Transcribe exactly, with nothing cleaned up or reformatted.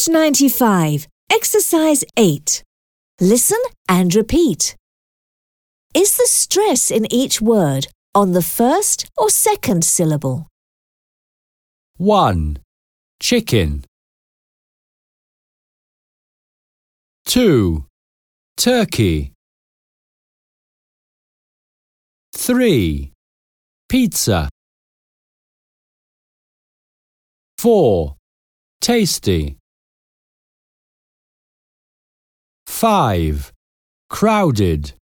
Page ninety-five. Exercise eight. Listen and repeat. Is the stress in each word on the first or second syllable? one. Chicken. two. Turkey. three. Pizza. four. Tasty. five. Crowded.